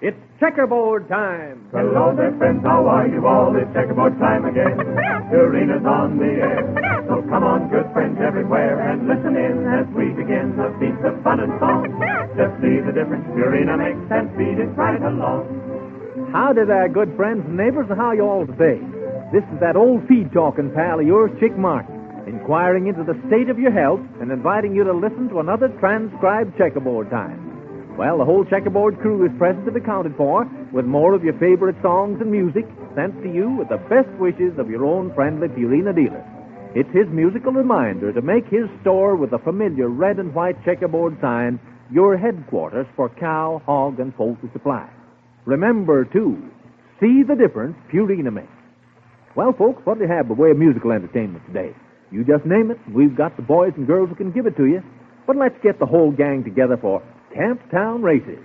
It's checkerboard time. Hello there, friends, how are you all? It's checkerboard time again. Purina's on the air. So come on, good friends everywhere, and listen in as we begin a feast of fun and song. Just see the difference Purina makes and feed it right along. Howdy there, good friends and neighbors, and how you all today? This is that old feed-talking pal of yours, Chick Martin, inquiring into the state of your health and inviting you to listen to another transcribed checkerboard time. Well, the whole checkerboard crew is present to be accounted for, with more of your favorite songs and music sent to you with the best wishes of your own friendly Purina dealer. It's his musical reminder to make his store with the familiar red and white checkerboard sign your headquarters for cow, hog, and poultry supply. Remember, too, see the difference Purina makes. Well, folks, what do you have by way of musical entertainment today? You just name it, and we've got the boys and girls who can give it to you. But let's get the whole gang together for Camptown Races.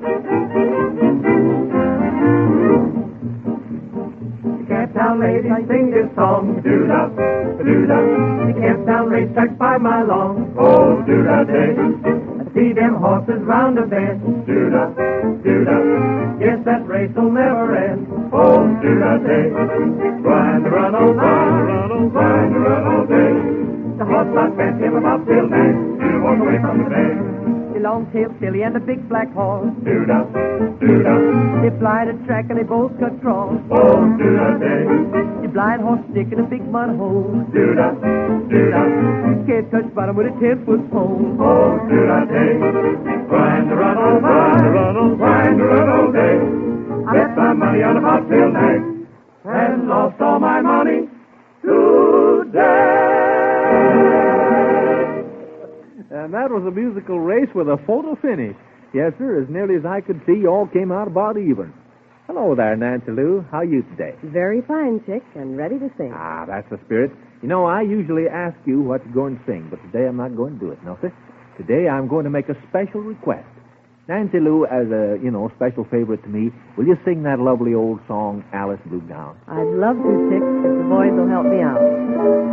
Camptown ladies sing this song, doo-da, doo-da. The Camptown race track 5 mile long, oh, doo-da day. I see them horses round the bend, doo-da, doo-da. Yes, that race will never end, oh, doo-da day. Grind to run all day, grind to run all day. The horse I bet him about Bill Nash, he'll walk away from the bend. The long-tailed filly and the big black horse, doo-da, doo-da. They fly the track and they both cut cross, oh, doo-da day. The blind horse stick in a big mud hole, doo-da, doo-da. Can't touch bottom with a 10-foot pole, oh, doo-da day. Grind to run all day, grind to run all day. I bet my money on a bobtail nag and lost all my money today. And that was a musical race with a photo finish. Yes, sir, as nearly as I could see, you all came out about even. Hello there, Nancy Lou. How are you today? Very fine, Chick, and ready to sing. Ah, that's the spirit. You know, I usually ask you what you're going to sing, but today I'm not going to do it. No, sir. Today I'm going to make a special request. Nancy Lou, as a, special favorite to me, will you sing that lovely old song, Alice Blew Down? I'd love to, Chick, if the boys will help me out.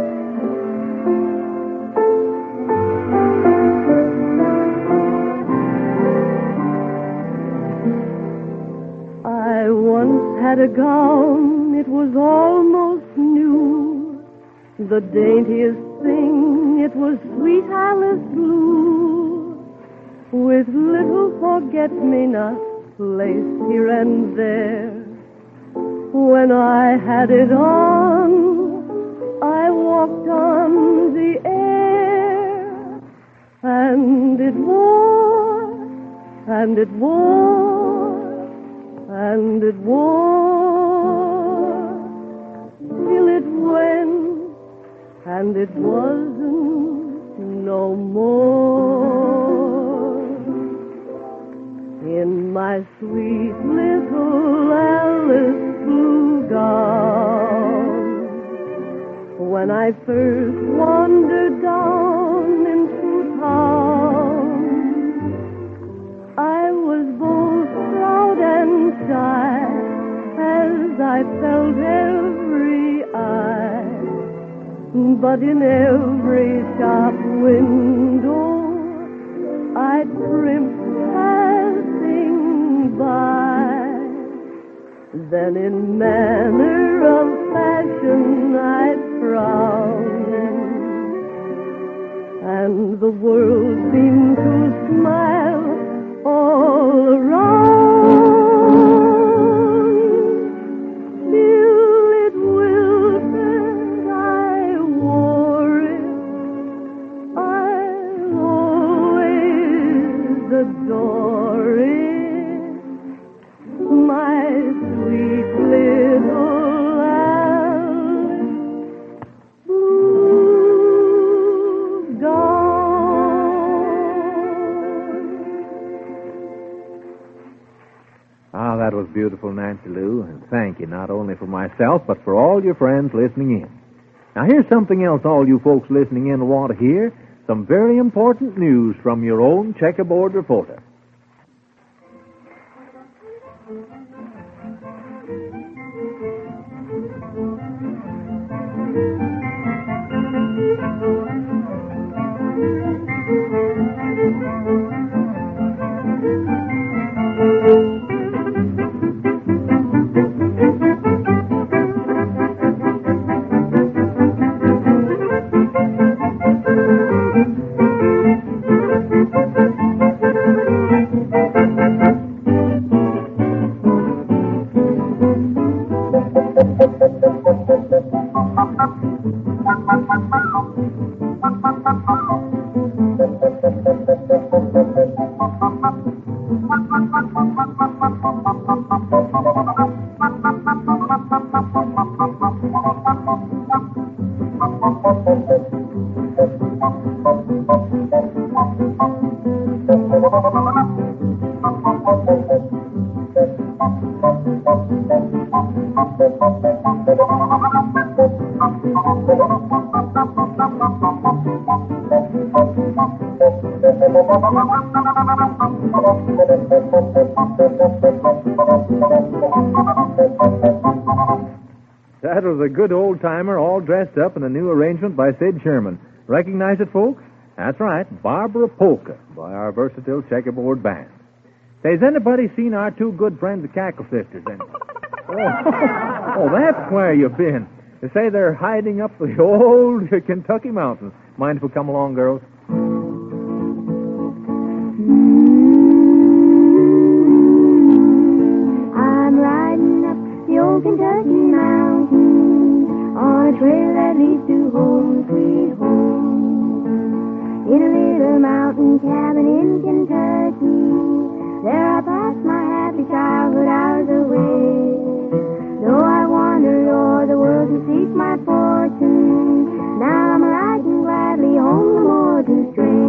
I once had a gown, it was almost new, the daintiest thing, it was sweet Alice blue, with little forget-me-nots placed here and there. When I had it on, I walked on the air, and it wore, and it wore, and it wore, till it went, and it wasn't no more. In my sweet little Alice blue gown, when I first wandered down into town, I was both proud and shy as I felt every eye, but in every shop window I tripped passing by. Then in manner of fashion I frowned, and the world seemed to smile all around, till it wilted, I wore it, I'll always adore it, my sweet little Alice blue gown. Ah, that was beautiful, Nancy Lou, and thank you not only for myself, but for all your friends listening in. Now, here's something else all you folks listening in will want to hear, some very important news from your own checkerboard reporter. That was a good old-timer all dressed up in a new arrangement by Sid Sherman. Recognize it, folks? That's right, Barbara Polka by our versatile checkerboard band. Say, has anybody seen our two good friends, the Cackle Sisters? Oh, that's where you've been. They say they're hiding up the old Kentucky mountains. Mind if we come along, girls? I'm riding up the old Kentucky mountain on a trail that leads to home, sweet home. In a little mountain cabin in Kentucky, there I passed my happy childhood hours away. Though I wandered o'er the world to seek my fortune, now I'm riding gladly home no more to stray.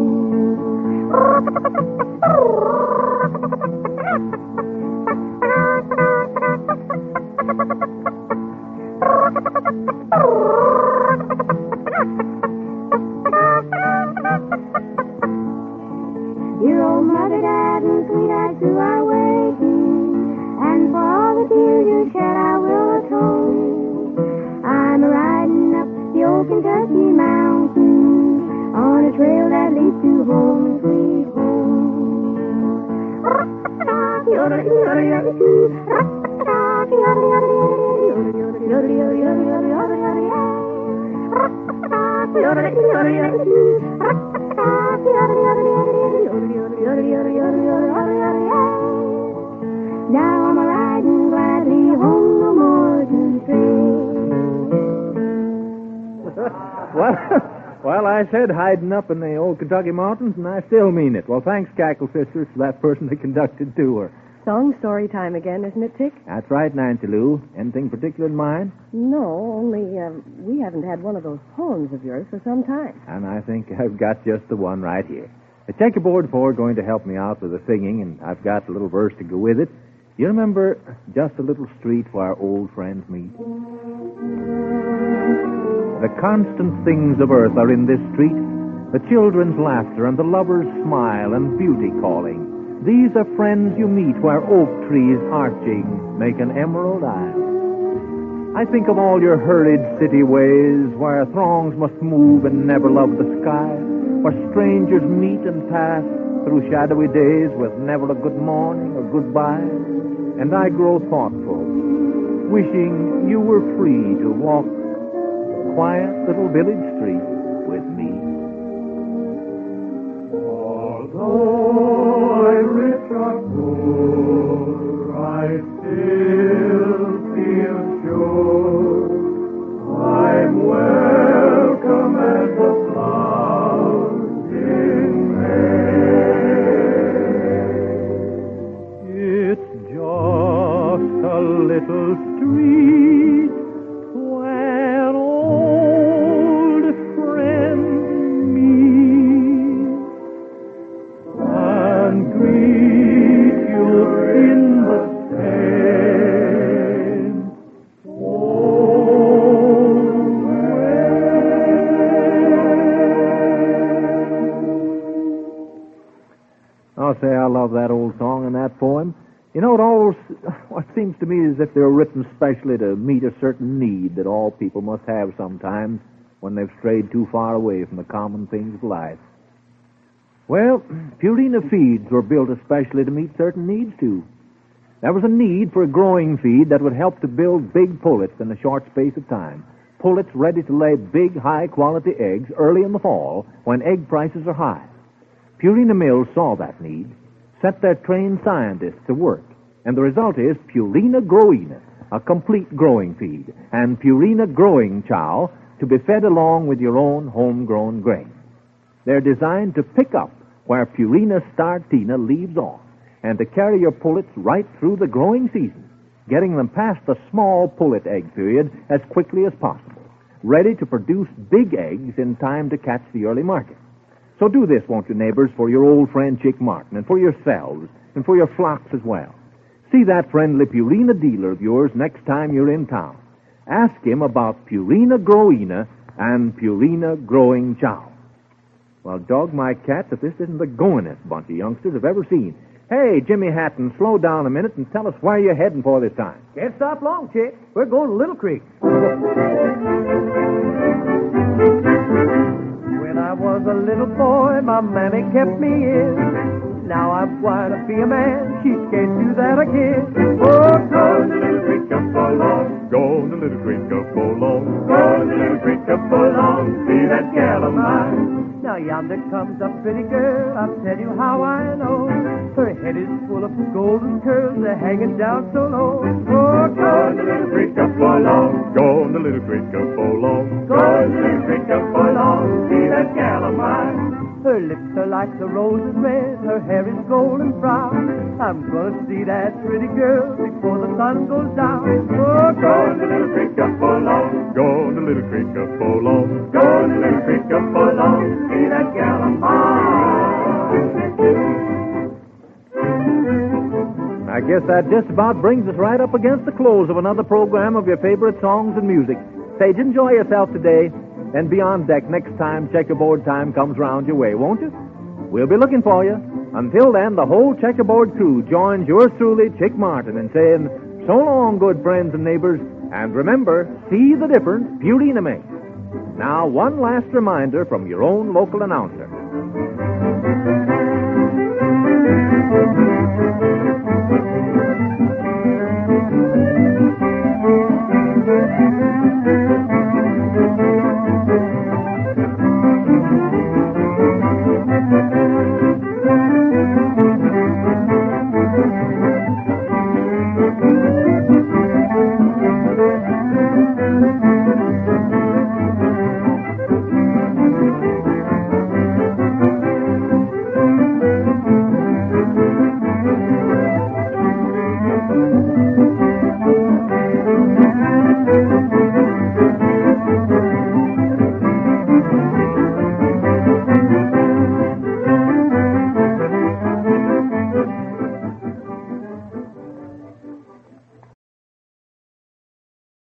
Dear old mother, dad, and sweetheart, who are waiting, and for all the tears you shed, I will atone. I'm riding up the old Kentucky mountain on a trail that leads to home, sweet home. Now I'm riding gladly home no more to stray. Well, I said hiding up in the old Kentucky mountains, and I still mean it. Well, thanks, Cackle Sisters, for that person that conducted the tour. Song story time again, isn't it, Tick? That's right, Nancy Lou. Anything particular in mind? No, only we haven't had one of those poems of yours for some time. And I think I've got just the one right here. The checkerboard four are going to help me out with the singing, and I've got a little verse to go with it. You remember just a little street where our old friends meet? The constant things of earth are in this street, the children's laughter and the lovers' smile and beauty calling. These are friends you meet where oak trees arching make an emerald isle. I think of all your hurried city ways where throngs must move and never love the sky, where strangers meet and pass through shadowy days with never a good morning or goodbye. And I grow thoughtful, wishing you were free to walk the quiet little village street with me. Although I'm rich or poor, I still feel sure I'm welcome as the flowers in May. It's just a little street where old friends meet and greet you in the same old way. I'll say I love that old song and that poem. You know, what seems to me as if they were written specially to meet a certain need that all people must have sometimes when they've strayed too far away from the common things of life. Well, Purina feeds were built especially to meet certain needs, too. There was a need for a growing feed that would help to build big pullets in a short space of time. Pullets ready to lay big, high-quality eggs early in the fall when egg prices are high. Purina Mills saw that need, set their trained scientists to work, and the result is Purina Growina, a complete growing feed, and Purina Growing Chow to be fed along with your own homegrown grain. They're designed to pick up where Purina Startina leaves off and to carry your pullets right through the growing season, getting them past the small pullet egg period as quickly as possible, ready to produce big eggs in time to catch the early market. So do this, won't you, neighbors, for your old friend Chick Martin, and for yourselves, and for your flocks as well. See that friendly Purina dealer of yours next time you're in town. Ask him about Purina Growina and Purina Growing Chow. Well, dog my cats if this isn't the goingest bunch of youngsters I've ever seen. Hey, Jimmy Hatton, slow down a minute and tell us where you're heading for this time. Can't stop long, Chick. We're going to Little Creek. When I was a little boy, my mammy kept me in. Now I'm going to be a man. She can't do that again. Oh, go to Little Creek up along. Go to Little Creek up along. Go to Little Creek up along. See that gal of mine. Now yonder comes a pretty girl, I'll tell you how I know. Her head is full of golden curls, they're hanging down so low. Oh, go to Little Creek up along. Go to Little Creek up along. Go to Little Creek up along. See that gal of mine. Her lips are like the roses red, her hair is golden brown. I'm gonna see that pretty girl before the sun goes down. Oh, go to Little Creek up along. Go to Little Creek up along. Go to Little Creek up along. See that gal of mine. I guess that just about brings us right up against the close of another program of your favorite songs and music. Sage, enjoy yourself today. And be on deck next time checkerboard time comes round your way, won't you? We'll be looking for you. Until then, the whole checkerboard crew joins yours truly, Chick Martin, in saying, so long, good friends and neighbors, and remember, see the difference Purina makes. Now, one last reminder from your own local announcer.